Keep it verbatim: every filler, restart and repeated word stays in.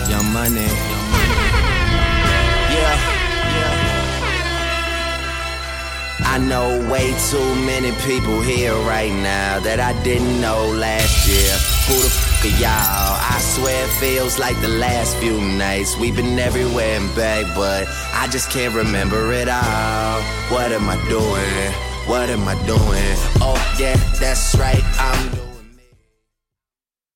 Young Money. Yeah, yeah. I know way too many people here right now that I didn't know last year. Who the f*** are y'all? I swear it feels like the last few nights. We've been everywhere and back, but I just can't remember it all. What am I doing? What am I doing? Oh yeah, that's right, I'm doing